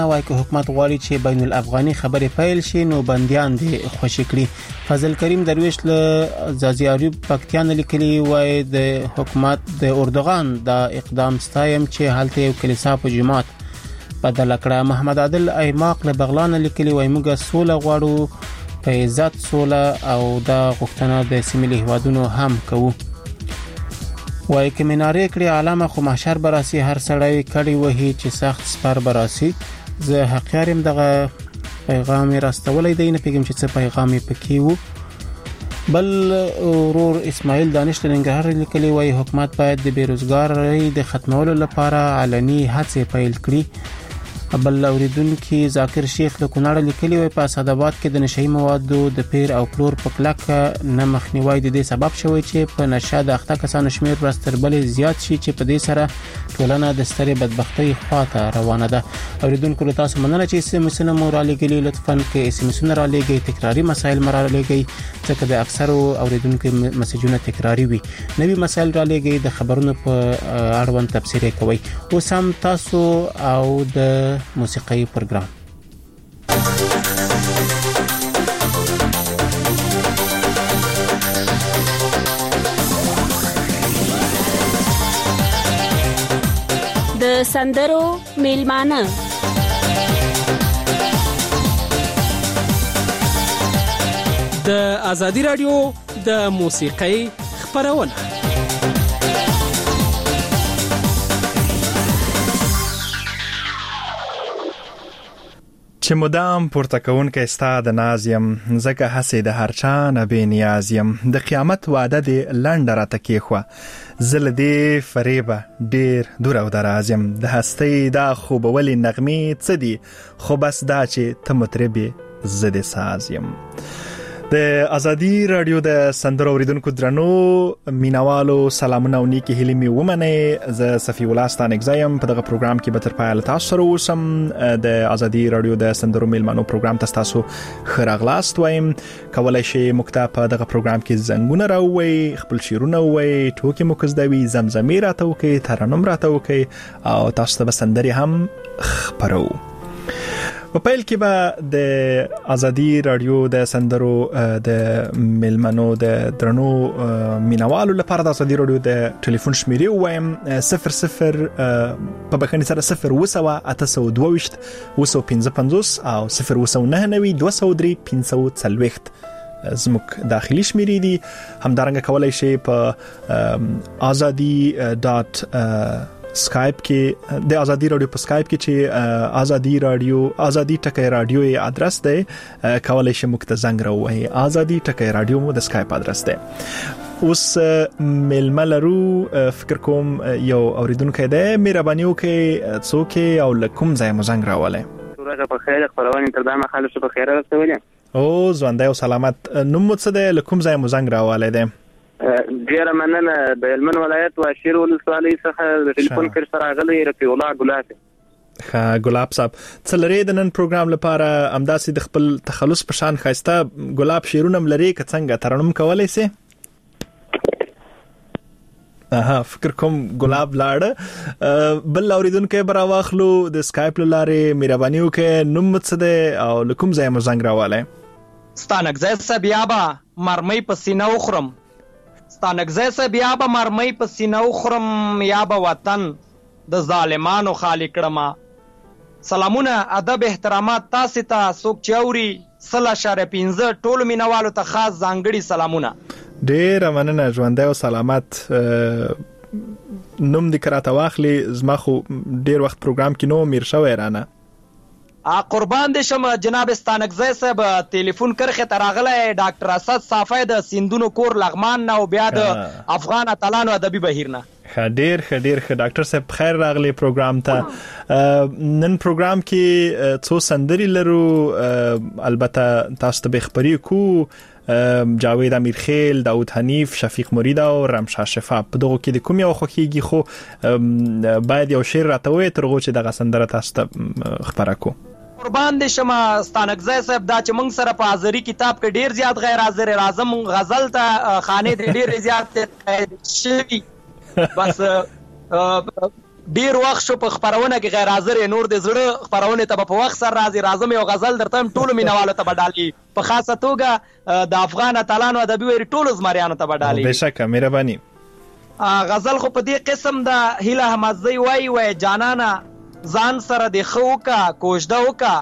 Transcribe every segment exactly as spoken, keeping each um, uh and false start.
وایي که حکومت غواړي چې بین الافغاني خبرې پیل شي نو بندیان دې خوشي کړي. فضل کریم درویش له زازي اریوب پکتیان لیکلي وایي د حکومت د اردوغان د اقدام ستایم چې هلته یو کلیسا په جماعت بدل کړه. محمد عادل ایماق له بغلان لیکلي وایي موږ سوله غواړو په عزت سوله او د غوښتنه د سیمې هیوادونو هم کوو. وای کې منارې کړي علامه خو محشر براسي هر سړی کړي وهي چې سخت سپر براسي. زه حقیقم دغه پیغام راستولې دی، نه پیغام چې څه پیغام پکې وو. بل ورور اسماعیل دانش لنګهر لیکلی وای حکومت باید د بیروزګاری د ختمولو لپاره علني هڅې پیل کړي. بل اوریدونکو ذاکر شیخ له کونړ لیکلی وای په اسداباد کې د نشئی موادو د پیر او پلور په کلک نه مخنیوي د دې سبب شوی چې په نشه د اخته کسانو شمیر ورستربلې زیات شي چې په دې سره ټولنه د سترې بدبختی خواته روانه ده. اوریدونکو له تاسو مننه چې سیمسونه مو را لګلی، لطفاً کې سیمسونه را لګی، تکراری مسایل مرا لګی ځکه د اکثرو اوریدونکو مسیجونه تکراری وي. نوی مسایل را لګی د خبرونو په اړوند تفسیر کوي. اوس هم تاسو او د موسیقي پروګرام د سندرو میلمانه د ازادي رادیو د موسیقي خبرونه. چې مدام پورته کوونکی ستا د نازیم زکه هسې د هر چا نه بې نیازیم د قیامت وعده دې لنډه راته کېښوه زه له دې فریبه ډېر دور او درازیم د هستۍ دا خوبولې نغمې څه دي خو بس دا چې ته مطربې زه دې ساز یم. د ازادي رادیو د سندرو اوریدونکو درنو مینوالو سلامونه او نیکی هیلې مې ومنئ. زه صفی الله ستانکزایم په دغه پروګرام کې به تر پایه له تاسو سره اوسم. د ازادي رادیو د سندرو میلمانو پروګرام ته تاسو ښه راغلاست وایم. کولی شئ موږ ته په دغه پروګرام کې زنګونه راووایئ، خپل شعرونه ووایئ، ټوکې مو که زده وي، زمزمې راته وکړئ، ترنم راته وکړئ او تاسو ته به سندرې هم خپرو. په پیل کې به د ازادي رادیو د سندرو د میلمنو د درنو مینوالو لپاره د ازادي رادیو د ټلیفون شمیرې وایم صفر صفر په بخښنې سره صفر وسوه اته سوه دوه ویشت اوه سوه پنځه پنځوس او صفر اوه سوه نهه نوي دوه سوه درې پنځه سوه څلوېښت زموږ داخلي شمیرې دي. همدارنګه کولی شئ په ازادي ډاټ سکایپ کې د ازادي رادیو په سکایپ کې چې ازادي رادیو ازادي ټکی رادیو یې ادرس دی، کولای شئ موږ ته زنګ راووهئ. ازادي ټکی رادیو مو د سکایپ ادرس دی. اوس میلمه لرو، فکر کوم یو اوریدونکی دی، مهرباني وکړئ څوک او له کوم ځای مو زنګ راولی؟ ورځ په خیر، خپرونې تر دامه خالص په خیر رسولې. او ژوندی او سلامت. نوم مو څه دی؟ له کوم ځای مو زنګ راولی دی؟ ډیره مننه. د هلمند ولایت واشیر ولسوالۍ څخه د ټلیفون کې سره راغلی رفیع الله ګلاب. ښه ګلاب صاحب، څه لرئ د نن پروګرام لپاره؟ همداسې د خپل تخلص په شان ښایسته ګلاب شعرونه هم لرئ که څنګه ترنم کولی سئ؟ اها فکر کوم ګلاب لاړه. بل اوریدونکی به راواخلو د سکایپ له لارې. مهرباني وکړئ نوم مو څه دی او له کوم ځای مو زنګ راولی؟ ستانکزی صاحب یا به مرمۍ په سینه وخورم، ستانکزی صاحب یا به مرمۍ په سینه وخورم، یا به وطن د ظالمانو خالی کړمه. سلامونه، ادب، احترامات تاسې ته، څوک چې اوري سل اشاریه پنځه ټولو مینوالو ته خاص ځانګړي سلامونه. ډېره مننه، ژوندی او سلامت. نوم دې که راته واخلي، زما خو ډېر وخت پروګرام کې نو میر شوی رانه. قربان دې شم جناب ستانکزی صاحب. ټلیفون کرخه ته راغلی ډاکټر اسد صافی د سیندونو کور لغمان نه او بیا د افغان اتلانو ادبي بهیر نه. ښه ډېر ښه ډېر ښه ډاکټر صاحب خیر راغلی پروګرام ته. نن پروګرام کې څو سندرې لرو، البته تاسو ته به خبرې کو. جاوید امیرخیل، داود حنیف، شفیق مرید او رمشا شفا. په دغه کې د کوم یو خوښیږي؟ خو باید یو شعر راته ووایئ تر هغو چې دغه سندره تاسو ته خپره کو. قربان دې شم ستانکزی صاحب، دا چې موږ سره په حاضري کتاب کې ډیر زیات غیر حاضر راځم غزل ته خانې دې ډیر زیات شوي. بس ډیر وخت شو په خبرونه کې غیر حاضر نور د زړه خبرونه ته په وخت سره راځي راځم یو غزل درته ټولو مینوالو ته بدالي په خاصه توګه د افغان اتلانو ادبي ویری ټولو زمریانو ته بدالي بشکه مهرباني غزل خو په دې قسم د هیله احمدزی وای وای جانانا ځان سره د خوکا کوژده وکا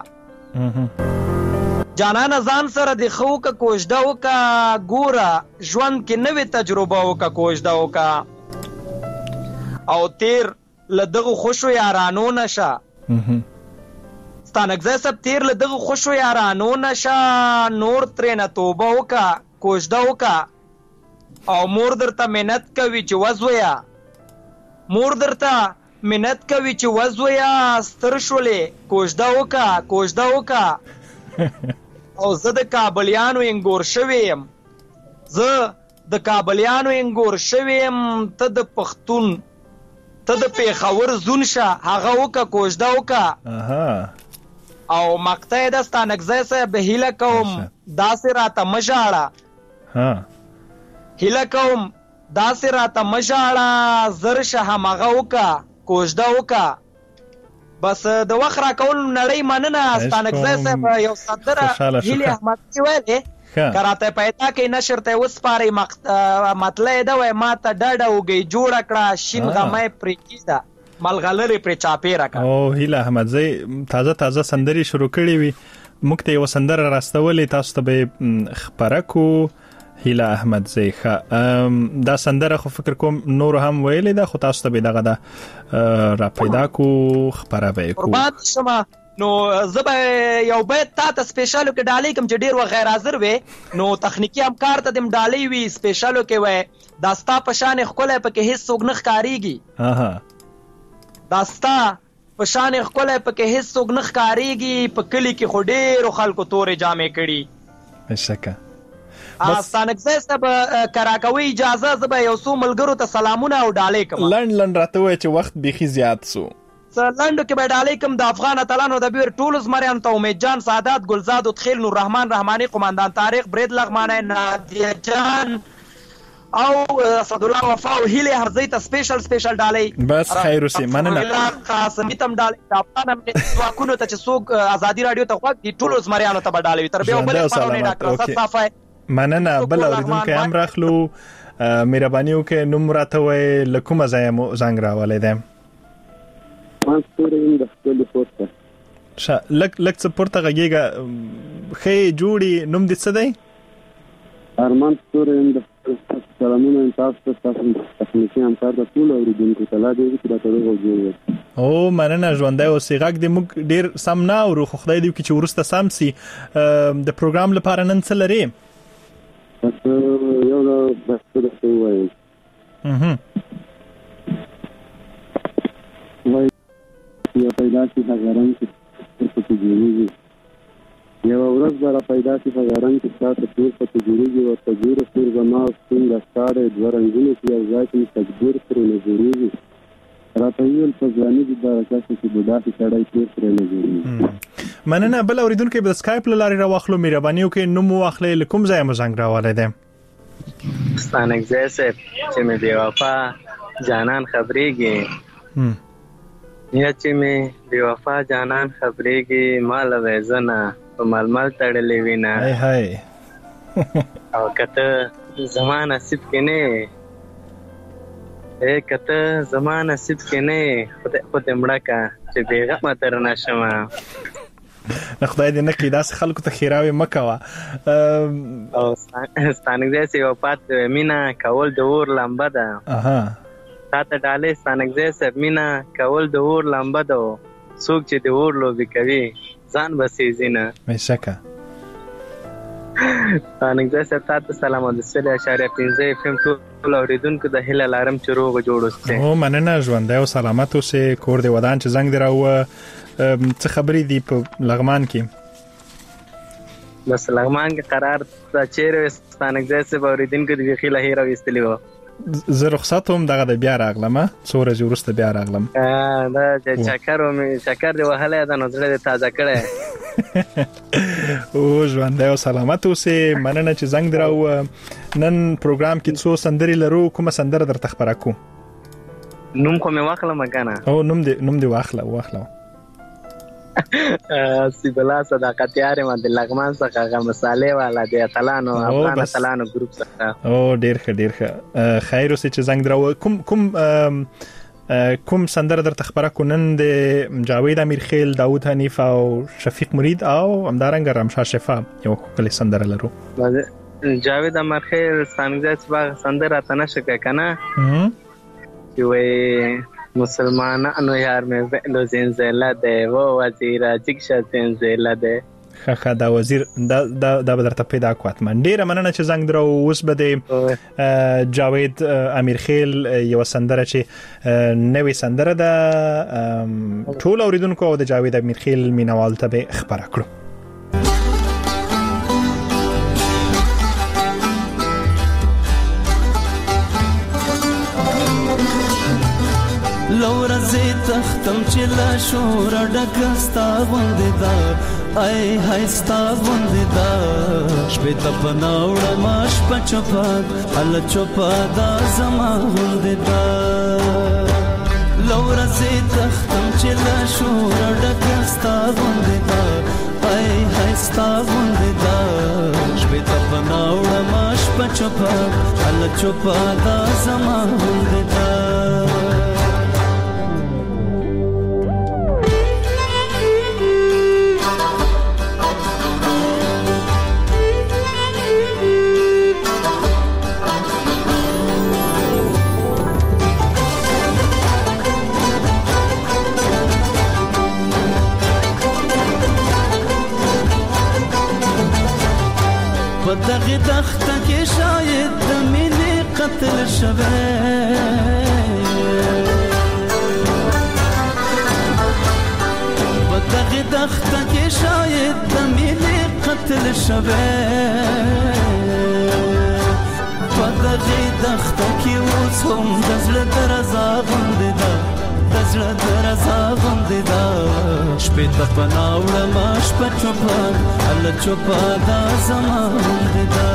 جانانا ځان سره د خوکا کوژده وکا ګوره ژوند کې نوې تجربه وکا کوژده وکا او تیر لدغه خوشو یارانو نشه ستانګزه سب تیر لدغه خوشو یارانو نشه نور ترنه توبه وکا کوژده وکا او مور درته منت کوي چې وزویا مور درته منت کوي چې وزویا ستر شولې کوژده وکا کوژده وکا او زه د کابلیانو انګور شویم زه د کابلیانو انګور شویم ته د پښتون ته د پیښور زون شه هغه وکا کوژده وکا او مقطع د ستانګزه صاحب هیله کوم داسې راته مژاړه ها هیله کوم داسې راته مژاړه زر شه همغه وکا کوژده وکا بس د وخت را کول نړۍ مننه ستانګزه صاحب یو سندره هیله احمد ویلې کراته پیدا کې نشر ته وسپاري مطلع دا وای ما ته ډډه وګي جوړ کړه شین غمې پریکیدا ملغلری پر چاپی راکا او هیله احمدزی تازه تازه سندري شروع کړي وي موږ ته یو سندره راستولې تاسو ته به خبره کو هیله احمدزی ښه دا سندره خو فکر کوم نور هم ویلې ده خو تاسو ته به دغه دا را پیدا کو خبره به کو قربان شمه نو زبا یو بیت تا ته سپیشالو کې ډالې کوم چې ډیر و غیر حاضر وي نو تخنیکی همکار ته دم ډالې وي سپیشالو کې وي داستا پشان خپل پکې هیڅ سوګنخ کاریږي اها داستا پشان خپل پکې هیڅ سوګنخ کاریږي په کلی کې خو ډیر خلکو تورې جامې کړي مشکه استانګزه سب کراکوي اجازه زبا یو سو ملګرو ته سلامونه او ډالې کوم لند لند راته وای چې وخت بيخي زیات سو لندو کې به ډالې کوم د افغان اتلانو د بیر ټولز مریان ته امید جان سعادت گلزاد او تخیل نور رحمان رحمانی قومندان طارق برید لغمانه نادیه جان او اسد الله وفا او هیله هرزی ته سپیشل سپیشل ډالې بس خیر وسی مننه قاسم تم ډالې د افغان هم واکونو ته چې څوک ازادي رادیو ته وخت دي ټولز مریانو ته ډالې تر به بل قانوني ډاکټر صاحب صافه مننه بل اوریدونکو هم راخلو مهرباني وکړئ نوم راته وای لکوم ځای مو زنګ راولې ده مانستورین د خپل پورته ش لک لک څه پورته غږیږي خې جوړي نوم دې څه دی ارمان ستورین د سلامونه تاسو ته تخنیکی همکار د ټول اوریدونکو ته لا دې چې راته وګورئ او مننه ژوندۍ او سیغاک دې موږ ډیر سم نه او خو خدای دې چې ورسته سم سي د پروګرام لپاره نن څه لري یو دا بس ته وایي اها وای یا پیدا شي د غران کې په تجربه یو ورځ به پیدا شي په غران کې تاسو ټول په تجربه او تجربه سر بنا څنګه ستاره د رنگونو کې یو ځای کې تدبیر پر نظریږي راته یو په ځاني د برکات چې د داسې سړی کې پر نظریږي مننه بل اوریدونکو په سکایپ لاري راوخلو مهرباني وکړئ نو مو واخلې لکم ځای مزنګ راواله ده ستانګزه سه چې مې دی وفا جانان خبرېږي یا چې مې دی وفا جانان خبرېږي مال وزنه په ململ تړلې وینا هاي هاي او کته زمان نصیب کې نه اے کته زمان نصیب کې نه خدای خدای مړه کا چې بیغه متر نشمه نه خدای دې نه کړي داس خلکو ته خیراوي مکوا او ستانګزه سي وفات مینا کول د اور لمبه ده اها تاته ډالې ستانګزه سب مینا کول د اور لمبه ده څوک چې د اور لوبي کوي ځان بسې زینه مشکه ستانګزه سب تاسو سلام او د سله اشاره پنځه اف ام ټول اوریدونکو د هله لارم چروغ جوړوسته او مننه ژوندۍ او سلامت اوسې کور دی ودان چې زنګ دراو څه خبرې دی په لغمان کې بس لغمان کې قرار ته چیرې ستانګزه سب اوریدونکو د خله هیره وستلی و زه رخصت هم دغه د بیا راغلم څو ورځې وروسته بیا راغلم دا چې چکر مې چکر دی وهله دا نظر دې تازه کړه او ژوندۍ او سلامت اوسې مننه چې زنګ دراو نن پروګرام کې څو سندري لرو کومه سندره درته خبره کوم نوم خو مې واخلم کنه. او نوم دې نوم دې واخله واخله. سیب الله صداقت یار ما د لغمان څخه غا مصالح والا د اتلانو افغان اتلانو ګروپ څخه. او ډیر ښه ډیر ښه. خیر اوسې چې زنګ درو کوم کوم کوم سندره درته خبره کونن د جاوید امیرخیل، داوود حنیف او شفیق مرید او همدارنګه رمشا شفا یو کلی سندره لرو. جاوید امیرخیل څنګه چې سندره تنه شکه کنه چې وې مسلمانانو یار مې ویلو زنزله ده و وزیر اجکشه زنزله ده. خخه دا وزیر دا دا د بدرته پیدا کوات من ډیره مننه چې زنګ درو. اوس به د جاوید امیرخیل یو سندره چې نوې سندره ده ټول اوریدونکو او د جاوید امیرخیل مینوال ته به خبره کړو. لورزی تختم چې لا شور ډکستا غوندې دا ای هاي ستا غوندې دا شپې ته پناوړه ماش پچپا ال چوپا دا زما غوندې دا لورزی تختم چې لا شور ډکستا غوندې دا ای هاي ستا غوندې دا شپې ته پناوړه ماش پچپا ال چوپا دا زما غوندې دا دغه دخته کې شاید د مینې قتل شوه دغه دخته کې شاید د مینې قتل شوه دغه دخته کې اوس هم د زړه درزا غوندې ده د زړه درزا غوندې ده شپې ته پناوړه ما شپه چوپه هله چوپه دا زما غوندې ده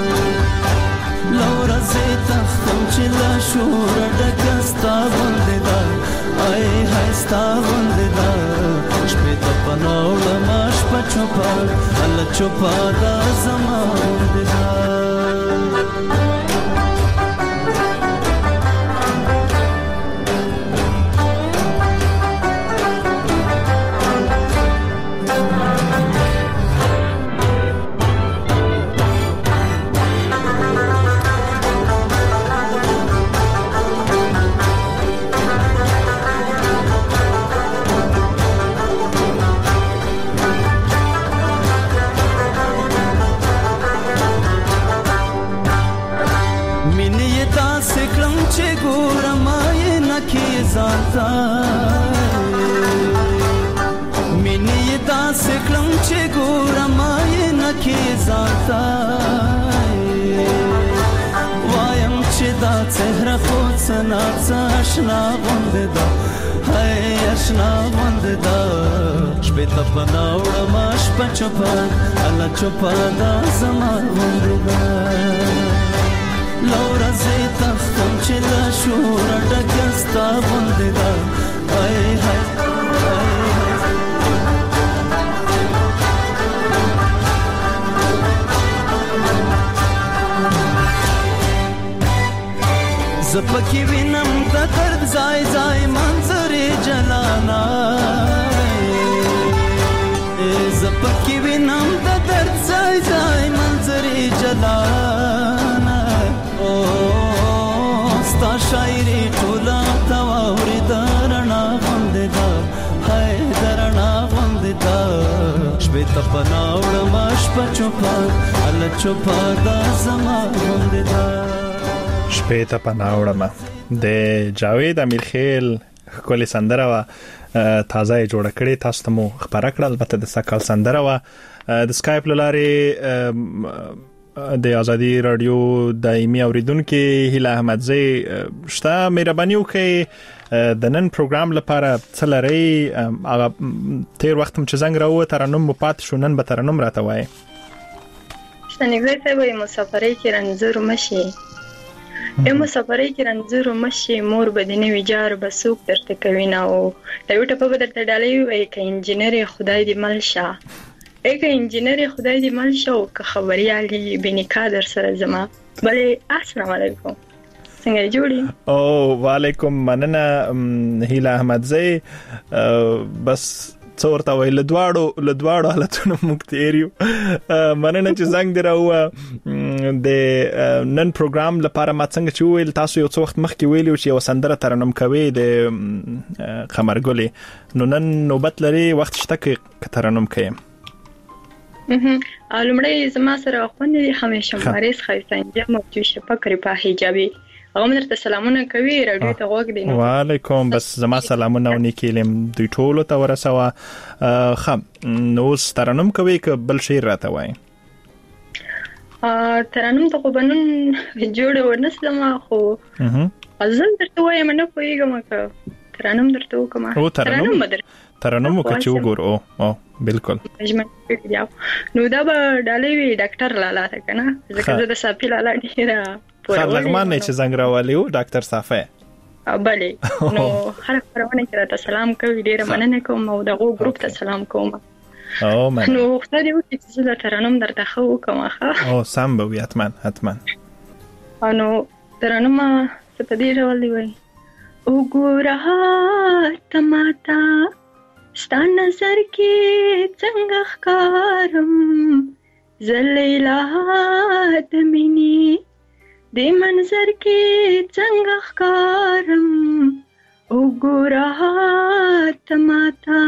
لورزې تختم چې له شوره ډکه ستا غوندې ده ای هاي ستا غوندې ده شپې ته پناوړه ما شپه چوپه هله چوپه دا زما غوندې ده مینې داسې کړم چې ګوره ما یې نکې ځانته وایم چې دا څهره خو څه ناڅه اشنا غوندې ده هی اشنا غوندې ده شپې ته پناوړه ما شپه چوپه هله چوپه دا زما غوندې ده لورزې تختم چې له شوره ډکه ستا غوندې ده ای هی زه پکې وینم د درد ځای ځای منظرې جلانا زه پکې وینم د درد ځای ځای منظرې جلانا او ستا شاعري ټوله ته واورې د رڼا غوندې ده هی د رڼا غوندې ده شپې ته پناوړه ما شپه چوپه هله چوپه دا زما غوندې ده شپې ته پناوړه د جاوید امیرخیل ښکلې سندره وه تازه یې جوړه کړې تاسو ته مو خپره کړه البته د سږ کال سندره وه د سکایپ له لارې د ازادي راډیو دایمي اوریدونکي هیله احمدزی شته مهرباني وکړئ د نن پروګرام لپاره څه لرئ هغه تیر وخت هم چې زنګ راووت ترنم مو پاتې شو نن به ترنم راته وایي شتنګزی صاحب مسافرۍ کې رنځور مشي ایم سفرې کې رنځور مشي مور بدنه ویجار بسوک درته کوي نه او دا یو ټپه به درته ډالۍ وي ک انجینر خدای دې ملشه اګه انجینر خدای دې ملشه او که خبريالي بنکا در سره زما بلې السلام علیکم څنګه جوړی او وعلیکم مننه هیله احمدزی بس څورته ویل دواړو لدواړو حالتونو مکتیریو مننه چې زنګ دراوه د نن پروګرام لپاره ما څنګه چې ویل تاسو یو څو وخت مخکې ویلو چې وسندره ترنم کوي د قمرګلې نو نن نوبت لري وخت شته کې ترنم کوي لومړی زما سره خوند دي همیشه مریض خایسانجه موجود شپکرې په حجابي هغه درته سلامونه کوي رادیو ته غوږ دی وعلیکم بس زما سلامونه او نیکیلم دوی ټولو ته ورسوه خم نو ترنم کوي که بل شعر راته وای ترنم ته خو بنن جوړ ورنسلم خو غزل درته وایم نه پوهیږم که ترنم درته وکم ترنم ترنم کو چې وګورو او بالکل نو دا به ډالۍ وی ډاکټر لالا ته کنه ځکه زه د صافي لالا ډیره خلګمان نه چې زنګ راولیو ډاکټر صافه بله نو هر خبرونه کې راته سلام کوي ډیره مننه کوم او دغه ګروپ ته سلام کوم او من نو خدای دې وکړي چې زه ترنم درته خو کوم ښه او سم به وي حتما حتما نو ترنم څه په دې ډول دی وای او ګوره تماتا ستا نظر کې څنګه ښکارم زلیلا د مینې د منظر کې څنګه ښکارم او ګوره تماتا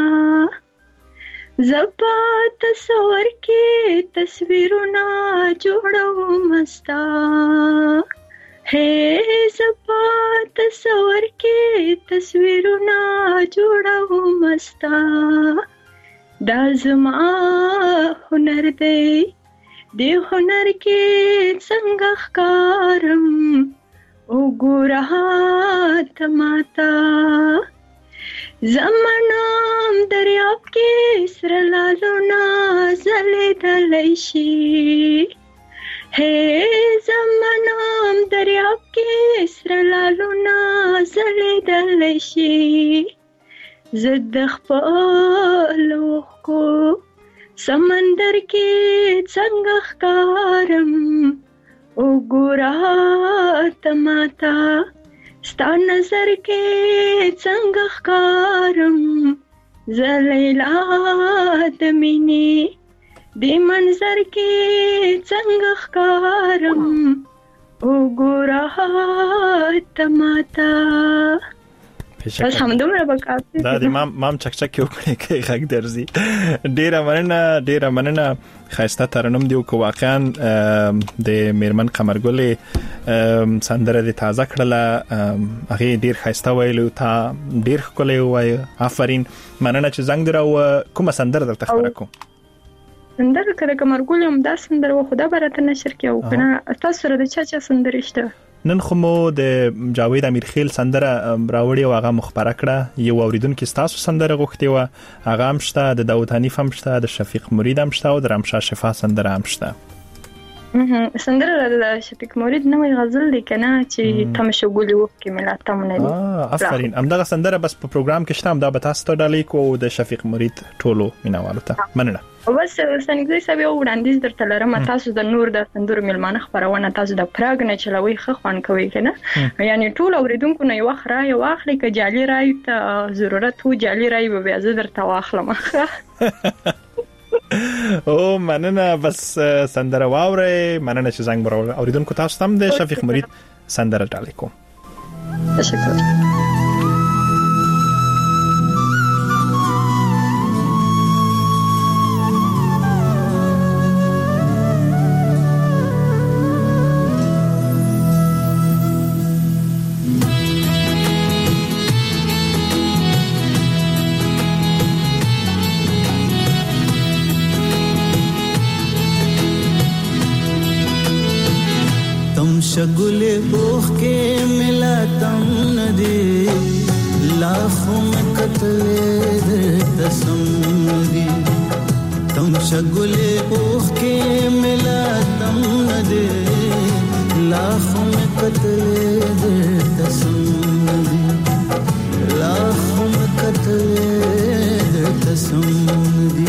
زپا تصور کې تصویرونه جوړوم ستا ہے زپا تصور کې تصویرونه جوړوم ستا دا زما هنر دی دی هنر کې څنګه ښکارم او ګوره تماتا زمانام دریاب کې سره لالونه ځلېدلی شي ہے زمانام دریاب کې سره لالونه ځلېدلی شي زه د خپل اوښکو سمندر کې څنګه ښکارم او ګوره تماتا ستا نظر کې څنګه ښکارم زه لیلا د مینې دې منظر کې څنګه ښکارم او ګوره تماتا بس همدومره به کافي دا د مام مام چک چک یو کې غږ درځي ډیره مننه ډیره مننه خاصه ترنم دیو کو واقعا د میرمن قمرګلې سندره د تازه کړله هغه ډیر خاصه ویلو تا ډیر خلک وای آفرین مننه چې زنګ درو کومه سندره درته خبره کوم سندره کړه قمرګلې هم دا سندره خو دا برته نشر کې او کنه تاسو سره د چا چا سندره شته نن خو مو د جاوید امیرخیل سندره راوړی او هغه مخبره کړه یو اوریدونکو تاسو سندره غوښتي و هغه هم شته د داوود حنیف هم شته د شفیق مرید هم شته او د رمشا شفا سندره هم شته سندره د شفیق مرید نوې غزل دی کنه چې تم شغولي وکي ملاته مونږ اه افرین همدغه سندره بس په پروګرام کې شته هم دا به تاسو ته ډالۍ کو د شفیق مرید ټولو مینوالو ته مننه بس څنګه سبي وړاندیز درته لرم تاسو د نور د سندور ملمانه خبرونه تاسو د پراګ نه چلوي خو خوان کوي کنه یعنی ټول اوریدونکو نه یو خره یو اخلي ک جالي راي ته ضرورت وو جالي راي به بیا زه درته واخلم او مننه بس سندره واوري مننه چې زنګ برو اوریدونکو تاسو هم د شفیق مرید سندره ډالۍ کوم تشکر शगुले ओख के मिला तम नदी लाखों में कतले तसम नदी तुम शगुले ओख के मिला तम नदी لا خو مې کتلې درته سم دي لا خو مې کتلې درته سم دي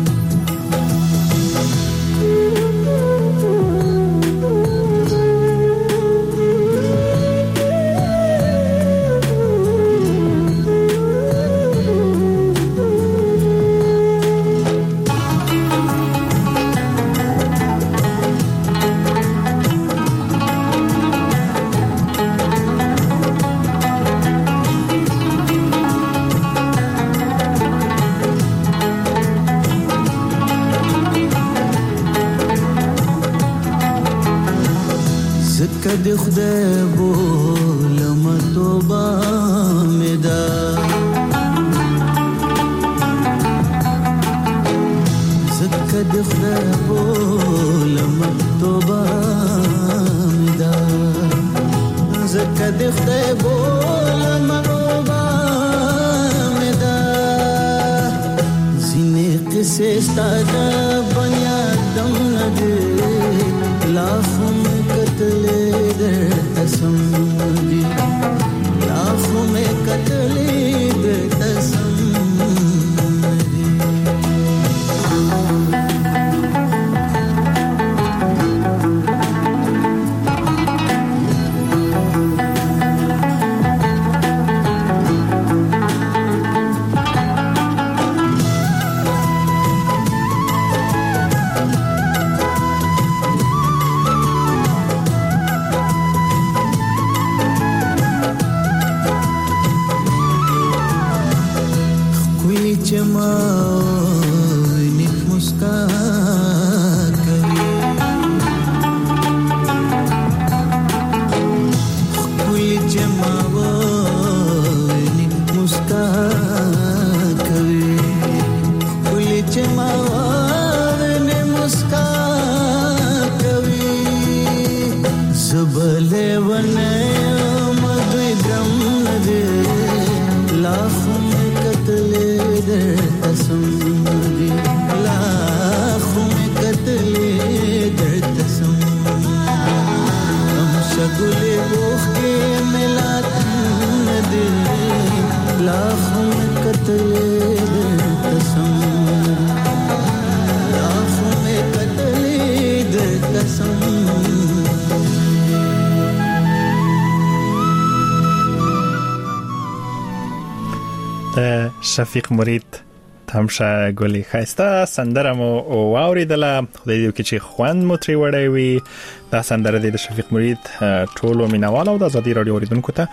د خدای بولم توبه مې ده زکه د خدای بولم توبه مې ده زکه د خدای بولم توبه مې ده ځینې قصې ستا د بنیادم نه دي لا خو مې کتلې درته سم دي لا خو مې کتلې درته سم دي شفیق مرید تمشه ګلی خایسته سندره مو واوریدله خدای دې وکړي چې خوند مو ترې وړی وي دا سندره د شفیق مرید ټولو مینوال او د ازادي رادیو اوریدونکو ته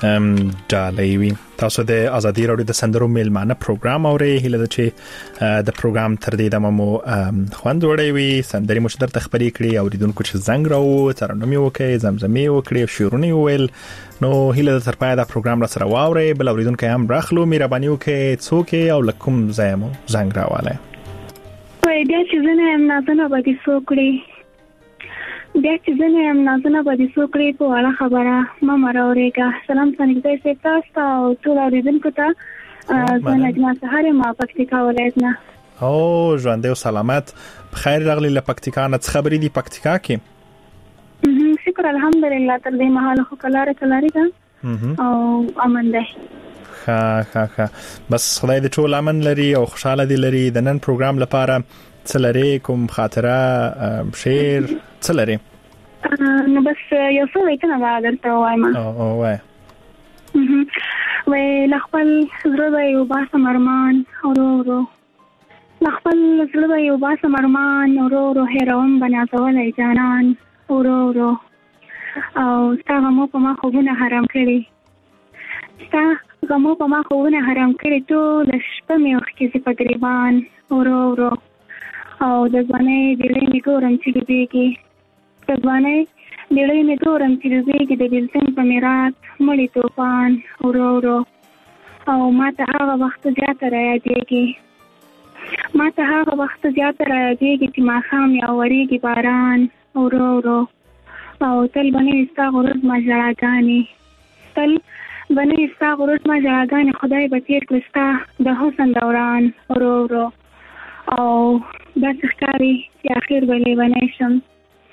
ډالۍ وي تاسو د ازادي رادیو د سندرو میلمانه پروګرام اورئ هیله ده چې د پروګرام تر دې دمه مو خوند وړی وي سندرې مو درته خبرې کړي اوریدونکو چې زنګ راو ترنم یې وکړي زمزمې وکړي شعرونه ویل نو هیله ده تر پای دا پروګرام را سره واورئ بل اوریدونکو هم راخلو مهرباني وکړئ څوک او لکم زایمو زنګ راواله وای بیا چې زنه هم نازنه باندې سوکړي بیا چې زنه هم نازنه باندې سوکړي په اړه خبره ما مراورېګه سلام څنګه زه تاسو او ټول اوریدونکو ته زنه جنا سهار ما پکتیکا ولایت نه او ژوند او سلامت بخیر راغلی له پکتیکا نه خبرې دی پکتیکا کې شکر الحمدلله تر دې مهاله خو کلاره کلاري ده او امن ده ها ها ها بس خدای دې ټول امن لري او خوشاله دي لري د نن پروګرام لپاره څلری کوم خاطره شعر څلری نو بس یو څه وایته نه درته وایم او او وای وای لخپل زړه یو باسه مرمان اورو اورو لخپل زړه یو باسه مرمان اورو اورو هروم بنازولای جانان اورو اورو او ستاسو مو په ما خوونه حرام کړی ستاسو مو په ما خوونه حرام کړی ټول شپه مې وختې په غریبان اورو اورو او د ځوانۍ دلې مې ګورم چې دیږي د ځوانۍ دلې مې ګورم چې دیږي د بلتن په میرات مړی توفان اورو اورو او ما ته هغه وخت زیاته را یادېږي ما ته هغه وخت زیاته را یادېږي چې ماښام یا وریږي باران اورو اورو او تل باندې ستا غرض ما ژړاګانې تل باندې ستا غرض ما ژړاګانې خدای به تیر کړي ستا د حسن دوران اورو اورو او داسې ښکاري چې اخر به لیونی شم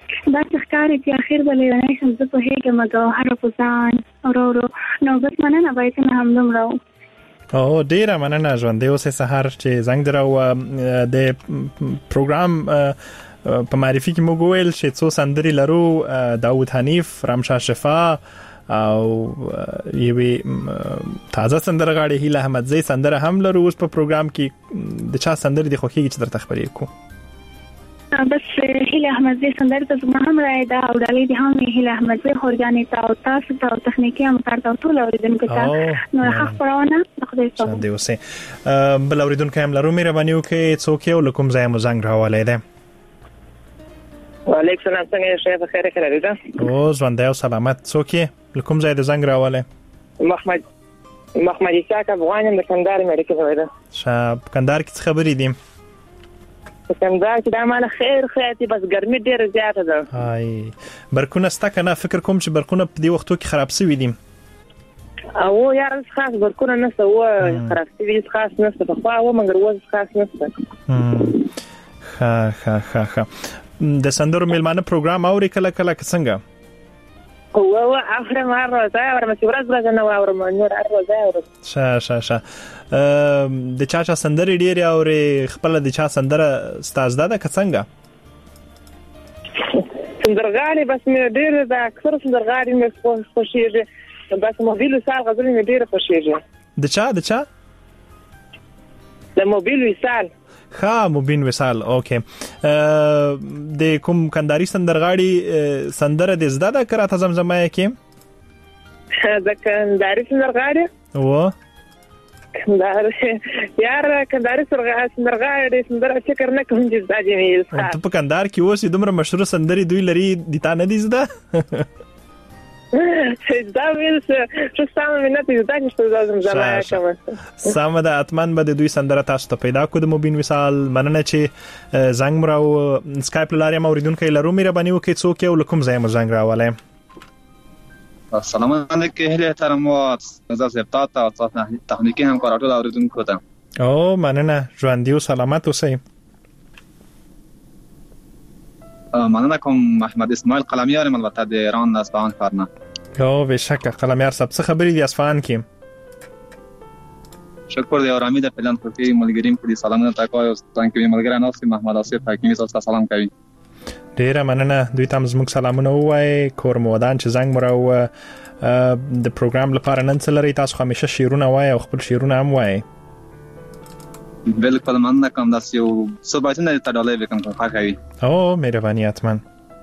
دا ښکاري چې اخر به لیونی شم زه پوهېږم ګوهره په ځان ورو ورو نو بس مننه بیتونه همدومره و. او ډیره مننه ژوندۍ اوسې سهار چې زنګ درو د پروګرام په معرفي کې موږ ویل چې څو سندري لرو داوود حنیف رامشاه شفا او یوه تازه سندرغاړي هیله احمدزی سندره هم لرو اوس په پروګرام کې د چا سندري د خوخي چې درته خبرې کو بس هیله احمدزی سندره ته زما هم راي دا او ډالې دي هم هیله احمدزی خورګانی ته او تاسو ته او تخنیکی هم کارته ټول اوریدونکو ته نو حق پرونه خدای ته شاندې اوسې بل اوریدونکو هم لرو مهرباني وکړئ څوک یو لکم ځای مو زنګ راولې ده. وعلیکم السلام څنګه یې شیخ خیر کړی ده او ژوندۍ او سلامت څوک یې لکم ځای د زنګ راولې محمد محمد اسحاق افغان د کندهار امریکا وای ده شاب کندهار کې خبرې دي کندهار کې د مال خیر خیاتي بس ګرمي ډیره زیاته ده هاي برکونه ستا کنه فکر کوم چې برکونه په دې وختو کې خراب شوي دي او یار خاص برکونه نشته و خراب شوي خاص نشته په خوا و مګر و خاص نشته ها ها ها ها د سندرو میلمانه پروګرام اوري کله کله څنګه او او اخر مره ځای ورم چې ورځ ورځ نه اورم نور هر ورځ اورم شا شا شا د چا چا سندري ډیر اوري خپل د چا سندره ستاز ده څنګه سندرغاړي بس مې ډیر د اکثر سندرغاړي مې خوشیږي بس موبیل وسال غزل مې ډیر خوشیږي د چا د چا د موبیل وسال ها مبین وصال اوکې د کوم کندهاري سندرغاړي سندره د زده ده کراته زمزمه کې د کندهاري سندرغاړي و کندهار یار کندهاري سندرغاړي سندره فکر نه کوم چې زده دي ته په کندهار کې اوسې دومره مشهور سندري دوی لري د تا نه دي زده دا ویل چې سم نه دي دا چې زما زما کوم سم د اتمن به د دوی سندره تاسو ته پیدا کو د مبین وصال مننه چې زنګ مراو سکایپ لاري موریدونکو لرو مهرباني وکړئ څوک یو لکم ځای مو زنګ راواله السلام علیکم اهل احترام او عزت زبطات او تخنیکی همکار ټول اوریدونکو ته او مننه ژوندۍ او سلامت اوسئ مننه کوم محمد اسماعیل قلمیار البته د ایران د اصفهان ښار نه او بشکه قلمیار صاحب څه خبرې دي اصفهان کې شکر دی اورامي د پلان خوري ملګریم په سلامونه تاکوي او څنګه ملګری ناصر محمد اسف حکیمی تاسو سلام کوي ډیره مننه دوی ته زموږ سلامونه وای کور مودان چې زنګ مرو د پروګرام لپاره نن څه لري تاسو همیشه شیرونه وای او خپل شیرونه هم وای بالکل مننه کوم داس یو صبحونه ته ډالۍ وکم خو کوي او مهرباني اتمن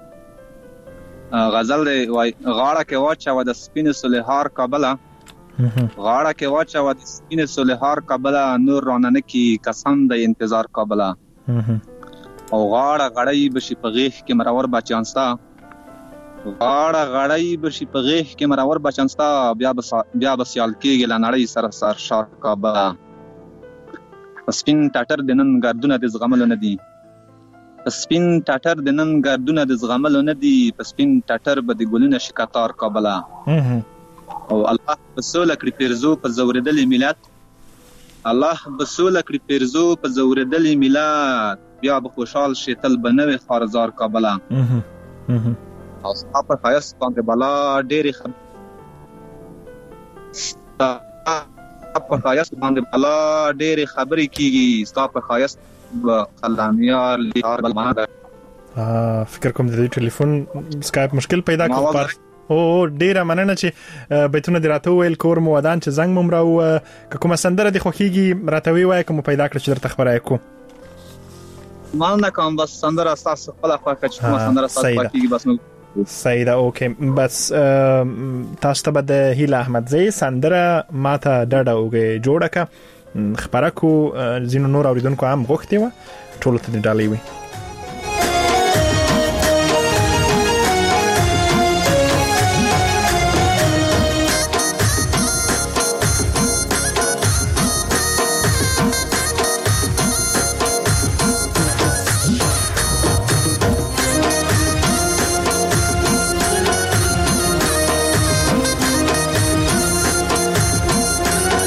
غزل دی وای غاړه کې واچو د سپین سلهار کابل غاړه کې واچو د سپین سلهار کابل نور رانه کی قسم د انتظار کابل او غاړه غړی بشي په غیخ کې مرور بچانستا غاړه غړی بشي په غیخ کې مرور بچانستا بیا بس بیا بس یال کېږي لنړی سر سر شار کابل سپین ټاټر د نن ګردونه د زغملو نه دي سپین ټاټر د نن ګردونه د زغملو نه دي سپین ټاټر به د ګلونه شکاتار کابلا او الله بسوله کړی پیرزو په زوردلې ملت الله بسوله کړی پیرزو په زوردلې ملت بیا به خوشحال شیتل بنوي خارزار کابلا او صاحب خیاس باندې بلا ډېری خب په خیاست باندې بلا ډېرې خبرې کیږي ستا په خیاست خلامیار لیار بلمانه فکر کوم د ټلیفون سکایپ مشکل پیدا کړ پر او ډیره مننه چې بیتونه دراته ویل کور مو ودان چې زنګ ممراو کومه سندره د خوخيږي راتوي وای کوم پیدا کړ چې درته خبره کو مانه کوم بس سندره تاسو خپل خواږه چې کومه سندره تاسو خوخيږي بس نو سیدا اوکې بس تاسو ته د هیله احمدزی سندره ماته ډډه وګه جوړه کا خبره کو زینو نور اوریدونکو هم غوښتي و ټول ته ډالۍ وي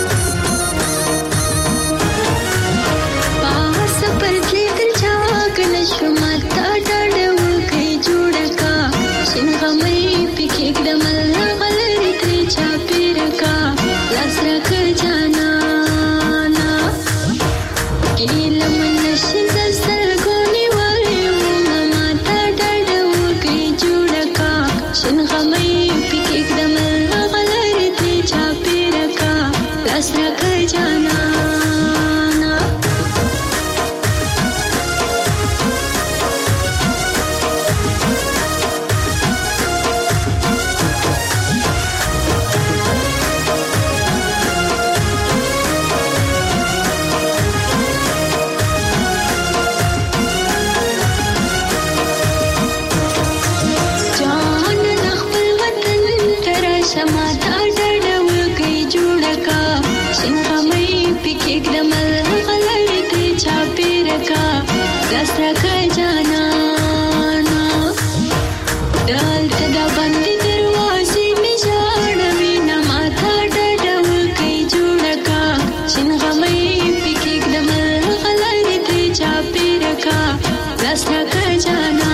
पास पर लेकर जागना لسرا کا جانانا دال تدا بندی دروازې می ژړوي نه ماته ډډه وکړي جوړه کا شین غمۍ پکې ږدم غلرې ترې چاپېره کا لسرا کا جانانا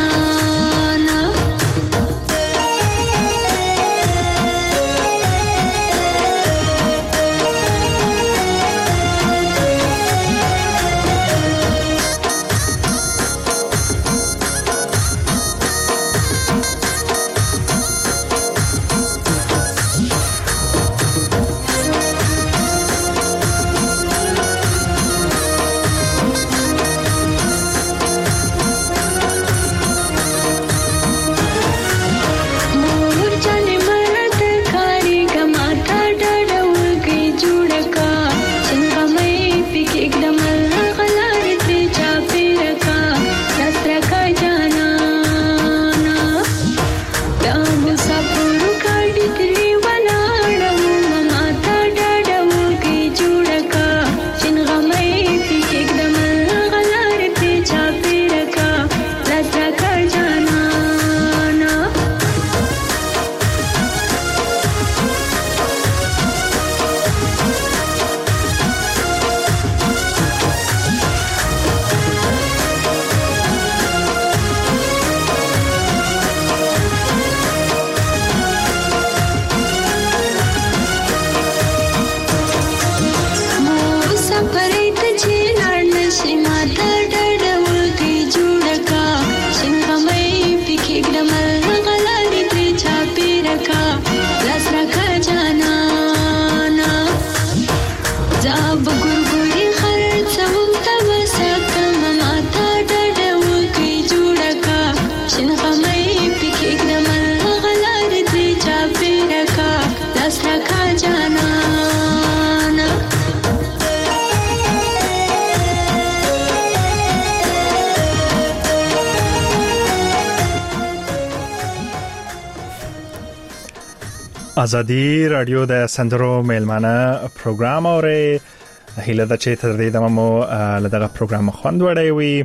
ازادي رادیو د سندرو میلمانه پروګرام اوري هیله ده چې تر دې دمه مو لدغه پروګرام خوند وړی وي.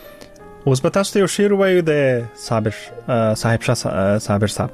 اوس به تاسو ته یو شعر وایو د صابر صاحب شاه صابر صاحب.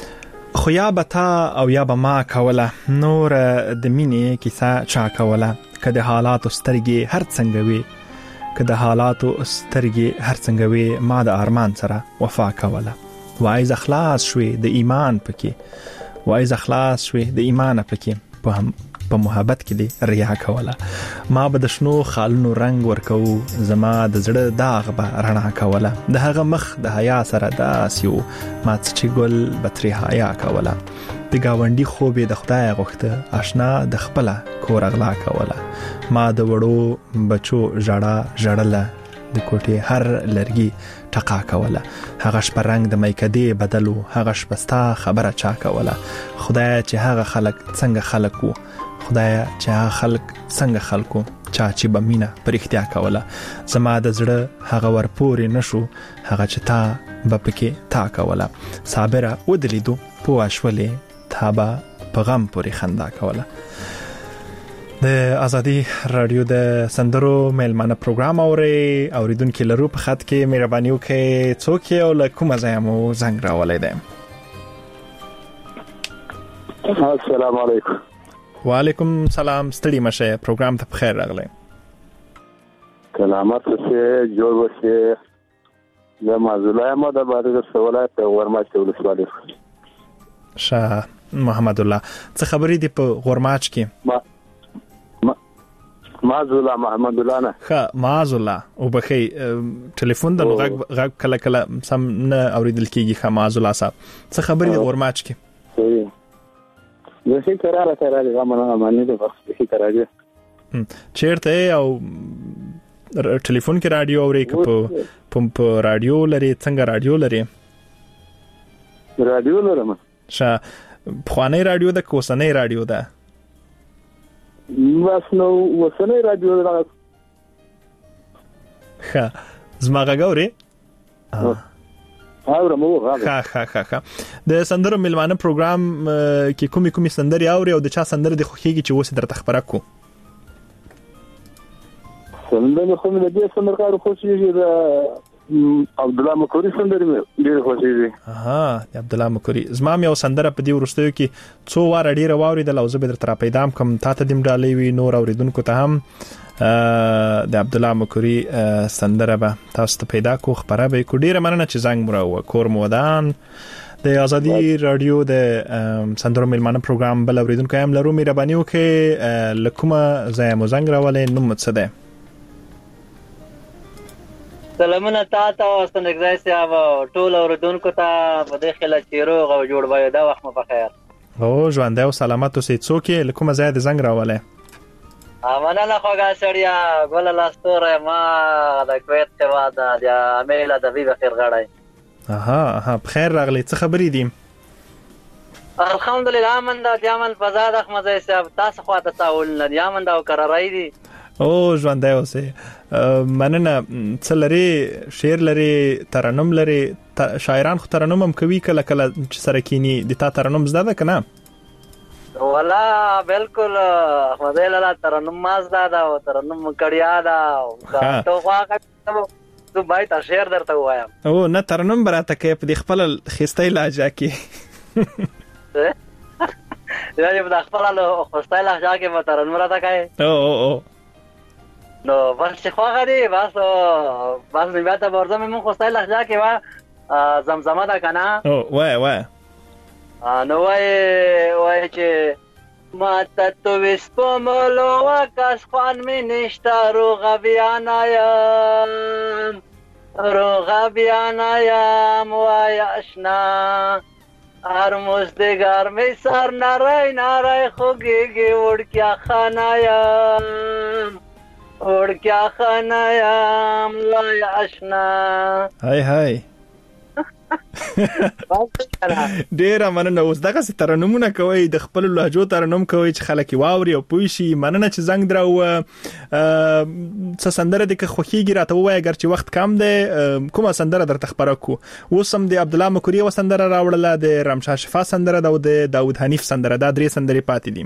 خو یا به تا او یا به ما کوله نور د مینې کیسه چا کوله که د حالاتو سترګې هر څنګه وي که د حالاتو سترګې هر څنګه وي ما د ارمان سره وفا کوله وای ز اخلاص شوي د ایمان پکې وای ز اخلاص شوي د ایمان پکې په هم په محبت کې دی ریا کوله ما به د شنو خالونو رنگ ورکو زما د زړه داغ به رڼا کوله د هغه مخ د حیا سره داس یو ما چې ګل بتري حیا کوله د گاونډي خوبې د خدای غوښته آشنا د خپل کور اغلا کوله ما د وړو بچو جړه جړله د کوټې هر لرګي ټقا کوله هغه شپه رنگ د میکدې بدلو هغه شپه ستا خبره چا کوله خدای چې هغه خلق څنګه خلقو خدای چې هغه خلق څنګه خلقو چا چې به مینه پرختیا کوله زما د زړه هغه ورپورې نشو هغه چې تا به پکې تا کوله صابره ودلیدو پوه شولې تا به په غم پورې خندا کوله. د ازادي رادیو د سندرو میلمانه پروګرام اوري اوریدونکو لرو په خط کې مهرباني وکړئ څوک یو له کومه ځای مو زنګ راولای دی. السلام علیکم. وعلیکم سلام ستړي مشه پروګرام ته بخیر راغلی. سلامت اوسئ جوړ اوسئ. زه معذوله یم د بادغیس ولایت غورماچ ولسوالۍ. شاه محمد الله څه خبرې دي په غورماچ کې؟ معذوله محمد الله نه ښه معذوله او بخي ټلیفون د غږ غږ کله کله سم نه اوریدل کیږي. ښه معذوله صاحب څه خبرې د غورماچ کې؟ صحیح د شي قرار سره د غمنه معنی د وخت د شي قرار چیرته او ټلیفون کې رادیو اوري که په پمپ رادیو لري څنګه رادیو لري؟ رادیو لرم. ښه خواني رادیو د کوسنۍ رادیو ده؟ بس نو وسنۍ رادیو ده. ښه زما غاوري اورم مو غاړه. ښه ښه ښه د سندرو میلمانه پروګرام کې کومي کومي سندري اوري او د چا سندره د خوخيږي چې وسه درته خبره کو؟ سندره خو مې د سندرکار خوښیږي د عبد الله مکوري سندره مې ډېر خوښیږي. ها د عبد الله مکوري زما یو سندره په دې ورستیو کې څو واره ډیره واورېدل او زه به درته پیدام کوم تا ته دیم ډالې وي نور اوریدونکو ته هم د عبد الله مکوري سندره به تاسو ته پیدا کو خبره به کو. ډیره مننه چې زنګ مرو کور مودان د ازادي رادیو د سندرو میلمانه پروګرام بل اوریدونکو هم لرو. مهرباني وکړئ لکومه ځای مو زنګ راولې نوم څه ده؟ سلامونه تا ته او ستنګزای صاحب ټول اوریدونکو ته په دې خله چې روغ او جوړ وای دا وخت مو په خیر. او ژوند او سلامت اوسې. څوک لکومه ځای د زنګ راولې؟ امانه خوګه سړیا ګل لاستوره ما د کویت ته واده د امیل د بي بخیر غړای. اها اها بخیر راغلی. څه خبرې دي؟ الحمدلله من د یمن فزاد احمد صاحب تاسو خواته تاول نه یمن دا قرارای دي. او ژوند اوسې مننه. څه لري شعر لري ترنم لري شاعران خو ترنم هم کوي کله کله چې سره کینی د تا ترنم زده ده کنه؟ ولا بالکل احمد لاله ترنم ما زده ده او ترنم کړیا ده او تو واګه تو بای تا شعر درته وایم. او نه ترنم براته کې په خپل خسته لهجه کې یا په خپل خسته لهجه کې ما ترنم راته کوي. او او نو بس خو غدي بس بس بیا ته ورته مې مون خسته لهجه کې وا زمزمه ده کنه. او وای وای نو وای وای چې ما ته تو وسپملو واکاس خوان می نشتا روغ بیان آیم روغ بیان آیم وای اشنا هر مزدگار می سر نرای نرای خوگیگی وڑکیا خانایم وڑکیا خانایم وای اشنا. های های ډیر مننه. اوس دغه ترنمونه کوي د خپل لهجو ترنم کوي چې خلک واوري او پوي شي. مننه چې زنګ درو. څه سندره د خوخيږي راته وای اگر چې وخت کم دی کومه سندره درته خبره کو. اوس هم د عبد الله مکوري و سندره راوړله د رمشا شفا سندره د داوود حنیف سندره دا درې سندرې پاتې دي.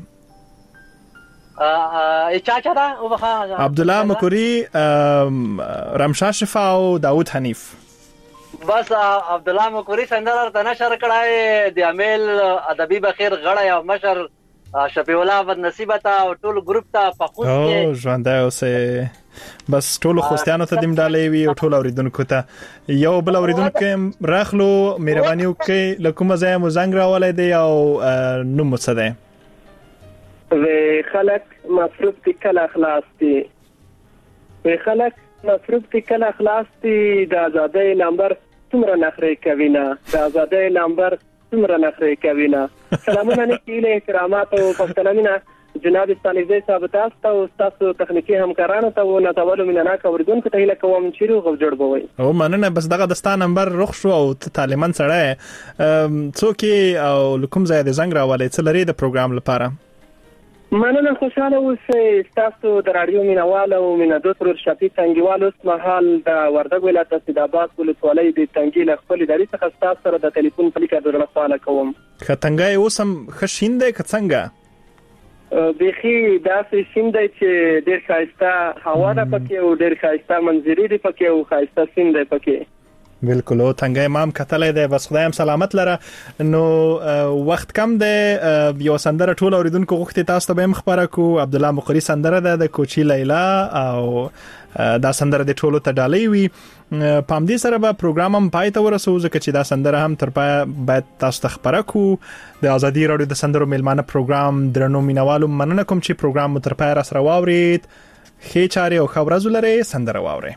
ا چا چا دا او بخا عبد الله مکوري رمشا شفا او داوود حنیف. بس عبد الله مکوري سندره ته نشر کړای د امیل ادبي بخیر غړی او مشر شفیع الله بد نصیبته او ټول ګروپ ته په خوښ کې. او ژوند اوسې بس ټول خوستانو ته دیم ډالې وی او ټول اوریدونکو ته یو بل اوریدونکو راخلو مهرباني وکړئ لکومه ځای مو زنګ راولې دی او نوم څه دی؟ و خلق مصروف دي کله اخلاص دي و خلق مصروف دي کله اخلاص دي د آزادۍ نمبر څومره نخري کوي نه د آزادۍ نمبر څومره نخري کوي نه. سلامونه نیکیله احترامات او پښتنامینه جناب ستانګزی صاحب تاسو او تاسو تخنیکی همکارانو ته و نتاولو مینانا کوردونکو ته هیله کوم چې روغ جوړ بوي. او مننه. بس دغه دستا نمبر رخ شو او طالبان سره څوک او لکم ځای د زنګ راولې څه لري د پروګرام لپاره؟ مننه. خوشاله اوسئ. تاسو د رادیو مینوال او مینادو تر شفیع تنګیوال اوس مهال د وردګ ولایت سیدآباد ولسوالۍ د تنګي لخپل اداري څخه تاسو سره د ټلیفون په لیکه درنه سوال کوم. خطنګای اوسم خشینده کڅنګا بخي داسې سیند چې ډېر ښایسته هوا ده پکې او ډېر ښایسته منظرې دي پکې او ښایسته سیند دی پکې. بالکل. او تنګای مام کتلې ده. بس خدایم سلامت لره. نو وخت کم ده. یو سندره ټول اوریدونکو غوښتي تاسو ته به خبره کو. عبد الله مقری سندره ده د کوچی لیلا او دا سندره د ټولو ته ډالې وی. پام دې سره به پروګرام هم پای ته ورسو ځکه چې دا سندره هم تر پای باید تاسو ته خبره کو. د ازادي رادیو د سندرو میلمانه پروګرام درنو مینوالو مننه کوم چې پروګرام مو تر پای را سره واورید. خې چاري او خبرزو لري سندره واوري.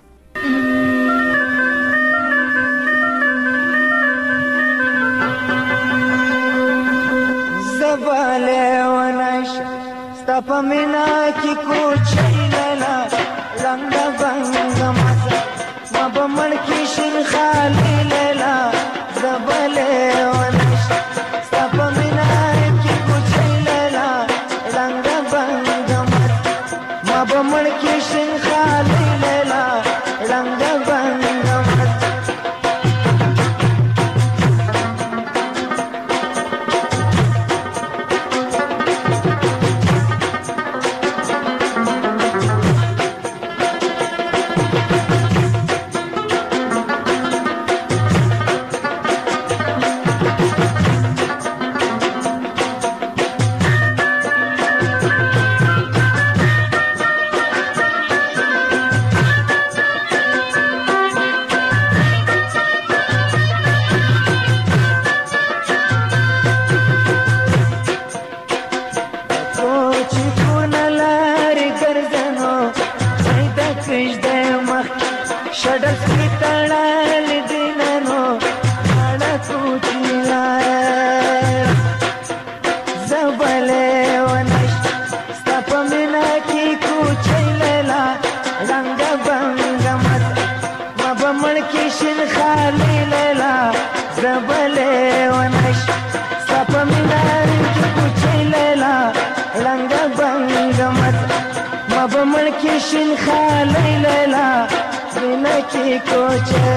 زباله ونش ستپمینا کی کوچی لیلا رنگ بنگ مزا مبمن کی شین خالی لیلا زباله ونش ستپمینا کی کوچی لیلا رنگ بنگ مزا مبمن کی شین خالی لیلا رنگ بنگ کی تړل دینانو اړه کوچیلا زبله ونش ستپ مینا کی کوچیلا رنگ بنگ مت مبمړ کی شین خالی لیلا زبله ونش ستپ مینا کی کوچیلا رنگ بنگ مت مبمړ کی شین خالی لیلا مینا کی کوچه